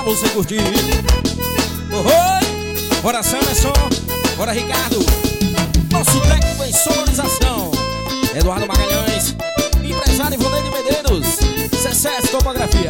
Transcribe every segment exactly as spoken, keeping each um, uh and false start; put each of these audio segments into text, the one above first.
você curtir. Oi, bora Samerson, bora Ricardo. Nosso técnico em sonorização Eduardo Magalhães, empresário Ivonei de Medeiros, C C S Topografia.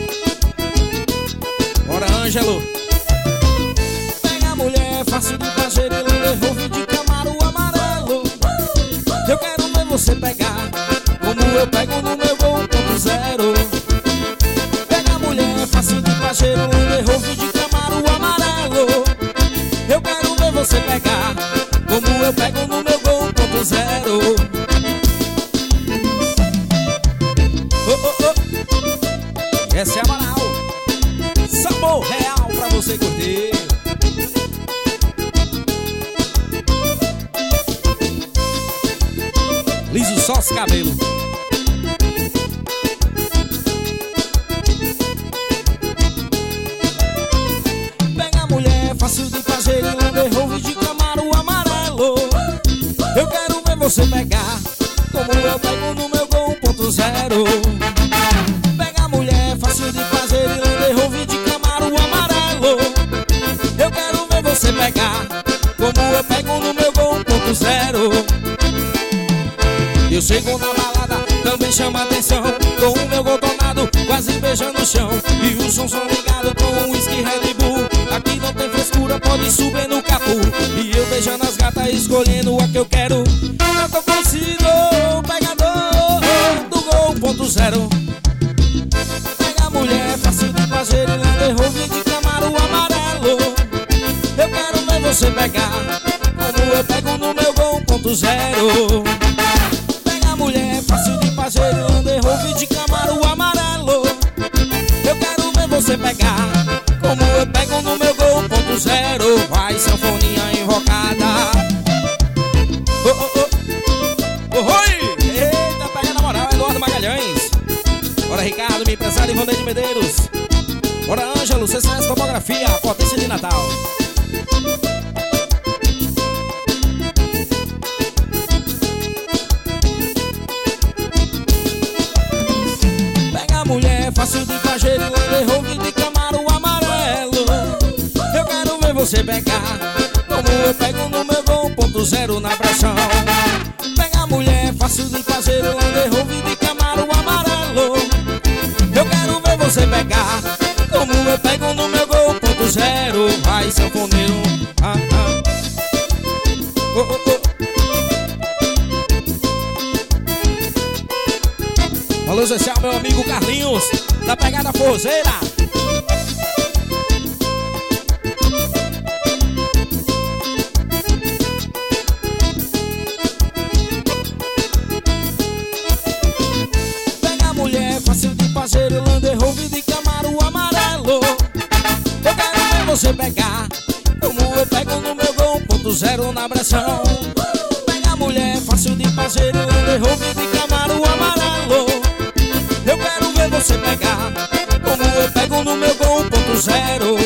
Bora Ângelo. Pega a mulher, fácil de prazer, ele levou de Camaro amarelo. Eu quero ver você pegar como eu pego no meu Gol um ponto zero. Pega a mulher, fácil de prazer, ele levou de Camaro amarelo. Eu quero ver você pegar como eu pego no meu Gol um ponto zero. Oh, oh, oh. Essa é a Amaral, sabor real pra você curtir. Liso só os cabelos. Pega a mulher, fácil de fazer, Land Rover de Camaro amarelo. Eu quero ver você pegar como eu pego no meu Gol um ponto zero. Pega a mulher, fácil de fazer, Land Rover de Camaro amarelo. Eu quero ver você pegar como eu pego no meu Gol um ponto zero. Eu chego na balada, também chama atenção, com o meu Gol tornado, quase beijando o chão. E o som som ligado com um whisky Red Bull. Aqui não tem frescura, pode subir no capô. E eu beijando as gatas, escolhendo a que eu quero. Eu tô conhecido, pegador do Gol um ponto zero. Pega a mulher, fácil de fazer, Land Rover de Camaro amarelo. Eu quero ver você pegar como eu pego no meu Gol um ponto zero. Mulher, fácil de fazer, Land Rover de Camaro amarelo. Eu quero ver você pegar como eu pego no meu Gol um ponto zero. Vai, sanfoninha invocada. Oh, oh, oh. Oh, oi. Eita, pega na moral, Eduardo Magalhães. Bora Ricardo, meu empresário Ivonei de Medeiros. Bora Ângelo, C C S Topografia, potência de Natal. Mulher, fácil de fazer, Land Rover de Camaro amarelo. Eu quero ver você pegar como eu pego no meu Gol um ponto zero na pressão. Pega a mulher, fácil de fazer, Land Rover de Camaro amarelo. Eu quero ver você pegar como eu pego no meu Gol um ponto zero. Vai, sanfoneiro. Ah, ah. Oh, oh, oh. Alô, especial, meu amigo Carlinhos, da Pegada Forrozeira. Pega a mulher, fácil de fazer, Land Rover de Camaro amarelo. Eu quero ver você pegar como eu pego no meu Gol um ponto zero na pressão. Pega a mulher, fácil de fazer, Land Rover de Camaro amarelo. Eu quero ver você pegar como eu pego no meu Gol um ponto zero.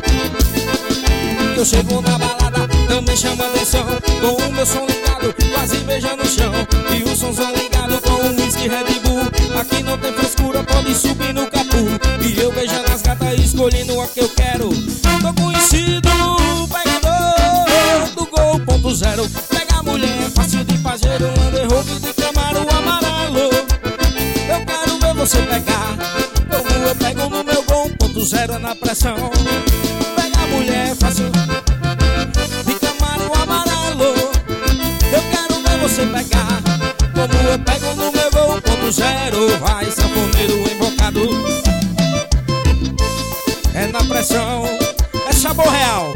Eu chego na balada, também chama atenção, com o meu som ligado, quase beijando o chão. E o som som ligado com um whisky Red Bull. Aqui não tem frescura, pode subir no capô. E eu beijando as gatas, escolhendo a que eu quero. Tô conhecido, pegador do Gol um ponto zero. Pega a mulher, fácil de fazer, Land Rover de Camaro amarelo. Eu quero ver você pegar como eu pego no meu Gol um ponto zero na pressão. Pega a mulher, fácil de Camaro amarelo. Eu quero ver você pegar como eu pego no meu Gol um ponto zero. Vai, sanfoneiro invocado. É na pressão, é sabor real.